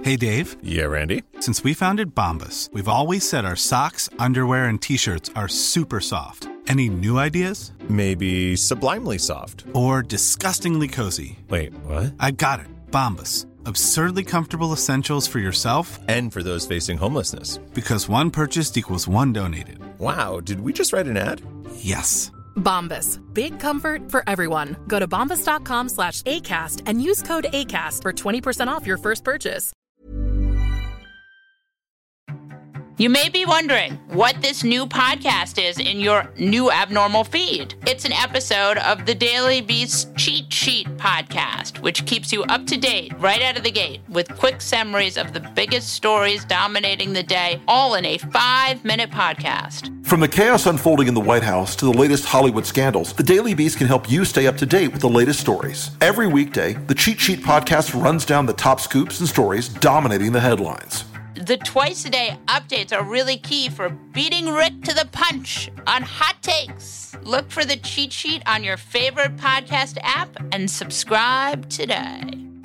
Hey, Dave. Yeah, Randy? Since we founded Bombas, we've always said our socks, underwear, and T-shirts are super soft. Any new ideas? Maybe sublimely soft. Or disgustingly cozy. Wait, what? I got it. Bombas. Absurdly comfortable essentials for yourself and for those facing homelessness. Because one purchased equals one donated. Wow, did we just write an ad? Yes. Bombas. Big comfort for everyone. Go to bombas.com/ACAST and use code ACAST for 20% off your first purchase. You may be wondering what this new podcast is in your new abnormal feed. It's an episode of the Daily Beast Cheat Sheet podcast, which keeps you up to date right out of the gate with quick summaries of the biggest stories dominating the day, all in a 5-minute podcast. From the chaos unfolding in the White House to the latest Hollywood scandals, the Daily Beast can help you stay up to date with the latest stories. Every weekday, the Cheat Sheet podcast runs down the top scoops and stories dominating the headlines. The twice-a-day updates are really key for beating Rick to the punch on hot takes. Look for the Cheat Sheet on your favorite podcast app and subscribe today.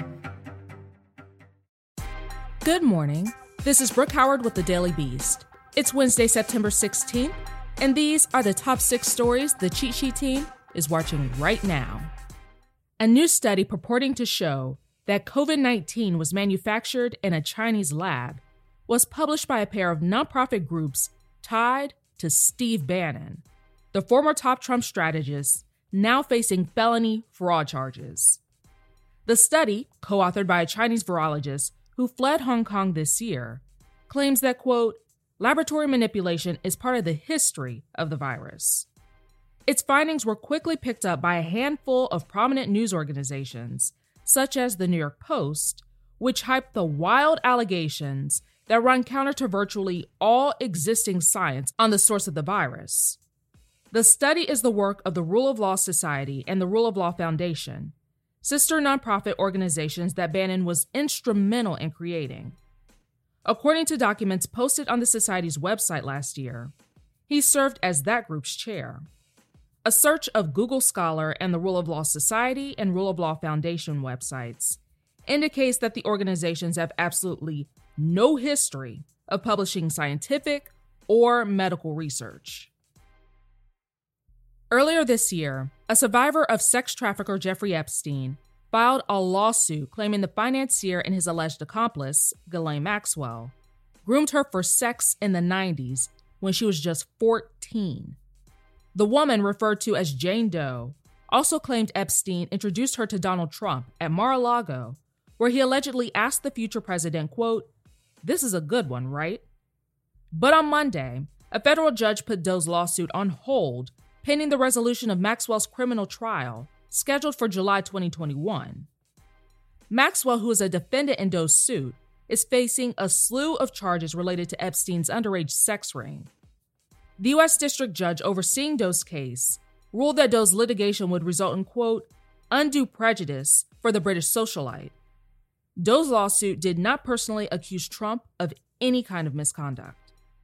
Good morning. This is Brooke Howard with the Daily Beast. It's Wednesday, September 16th, and these are the top 6 stories the Cheat Sheet team is watching right now. A new study purporting to show that COVID-19 was manufactured in a Chinese lab was published by a pair of nonprofit groups tied to Steve Bannon, the former top Trump strategist now facing felony fraud charges. The study, co-authored by a Chinese virologist who fled Hong Kong this year, claims that, quote, laboratory manipulation is part of the history of the virus. Its findings were quickly picked up by a handful of prominent news organizations, such as the New York Post, which hyped the wild allegations that run counter to virtually all existing science on the source of the virus. The study is the work of the Rule of Law Society and the Rule of Law Foundation, sister nonprofit organizations that Bannon was instrumental in creating. According to documents posted on the Society's website last year, he served as that group's chair. A search of Google Scholar and the Rule of Law Society and Rule of Law Foundation websites indicates that the organizations have absolutely no history of publishing scientific or medical research. Earlier this year, a survivor of sex trafficker Jeffrey Epstein filed a lawsuit claiming the financier and his alleged accomplice, Ghislaine Maxwell, groomed her for sex in the 90s when she was just 14. The woman, referred to as Jane Doe, also claimed Epstein introduced her to Donald Trump at Mar-a-Lago, where he allegedly asked the future president, quote, "This is a good one, right?" But on Monday, a federal judge put Doe's lawsuit on hold pending the resolution of Maxwell's criminal trial, scheduled for July 2021. Maxwell, who is a defendant in Doe's suit, is facing a slew of charges related to Epstein's underage sex ring. The U.S. District Judge overseeing Doe's case ruled that Doe's litigation would result in, quote, undue prejudice for the British socialite. Doe's lawsuit did not personally accuse Trump of any kind of misconduct.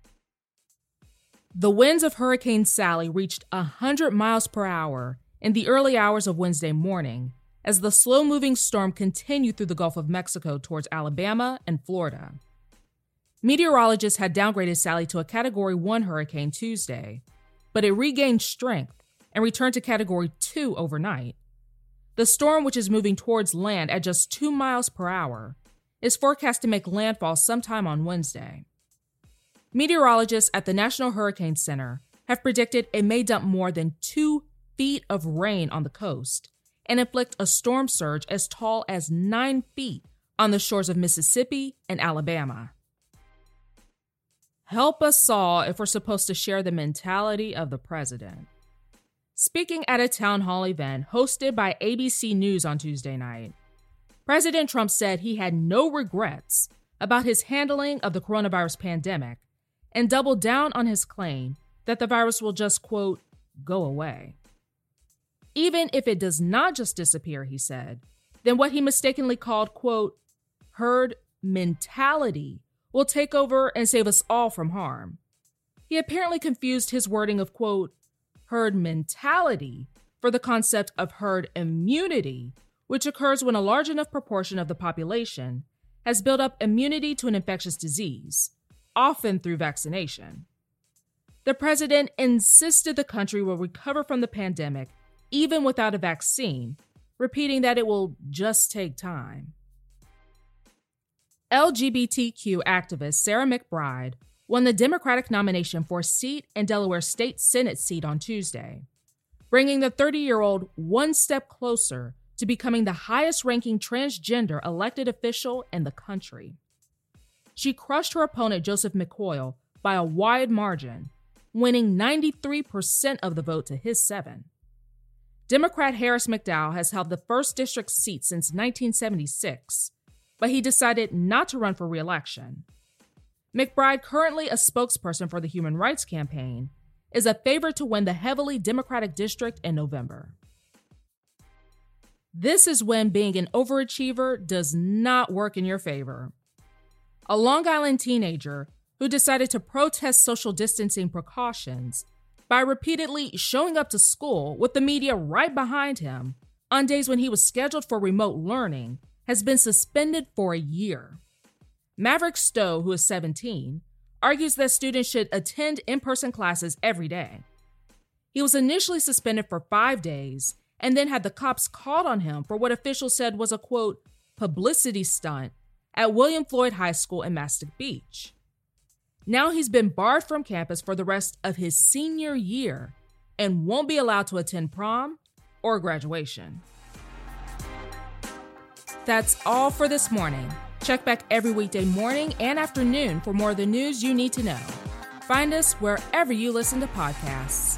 The winds of Hurricane Sally reached 100 miles per hour in the early hours of Wednesday morning as the slow-moving storm continued through the Gulf of Mexico towards Alabama and Florida. Meteorologists had downgraded Sally to a Category 1 hurricane Tuesday, but it regained strength and returned to Category 2 overnight. The storm, which is moving towards land at just 2 miles per hour, is forecast to make landfall sometime on Wednesday. Meteorologists at the National Hurricane Center have predicted it may dump more than 2 feet of rain on the coast and inflict a storm surge as tall as 9 feet on the shores of Mississippi and Alabama. Help us all if we're supposed to share the mentality of the president. Speaking at a town hall event hosted by ABC News on Tuesday night, President Trump said he had no regrets about his handling of the coronavirus pandemic and doubled down on his claim that the virus will just, quote, go away. Even if it does not just disappear, he said, then what he mistakenly called, quote, herd mentality will take over and save us all from harm. He apparently confused his wording of, quote, herd mentality for the concept of herd immunity, which occurs when a large enough proportion of the population has built up immunity to an infectious disease, often through vaccination. The president insisted the country will recover from the pandemic even without a vaccine, repeating that it will just take time. LGBTQ activist Sarah McBride won the Democratic nomination for a seat in Delaware's state Senate seat on Tuesday, bringing the 30-year-old one step closer to becoming the highest-ranking transgender elected official in the country. She crushed her opponent Joseph McCoyle by a wide margin, winning 93% of the vote to his 7. Democrat Harris McDowell has held the 1st district seat since 1976, but he decided not to run for re-election. McBride, currently a spokesperson for the Human Rights Campaign, is a favorite to win the heavily Democratic district in November. This is when being an overachiever does not work in your favor. A Long Island teenager who decided to protest social distancing precautions by repeatedly showing up to school with the media right behind him on days when he was scheduled for remote learning has been suspended for a year. Maverick Stowe, who is 17, argues that students should attend in-person classes every day. He was initially suspended for 5 days and then had the cops called on him for what officials said was a, quote, publicity stunt at William Floyd High School in Mastic Beach. Now he's been barred from campus for the rest of his senior year and won't be allowed to attend prom or graduation. That's all for this morning. Check back every weekday morning and afternoon for more of the news you need to know. Find us wherever you listen to podcasts.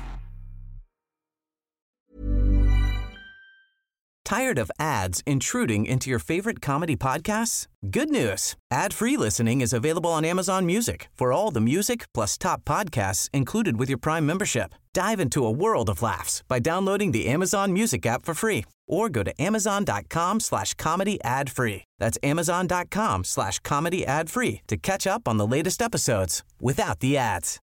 Tired of ads intruding into your favorite comedy podcasts? Good news. Ad-free listening is available on Amazon Music for all the music plus top podcasts included with your Prime membership. Dive into a world of laughs by downloading the Amazon Music app for free or go to amazon.com/comedy ad-free. That's amazon.com/comedy ad-free to catch up on the latest episodes without the ads.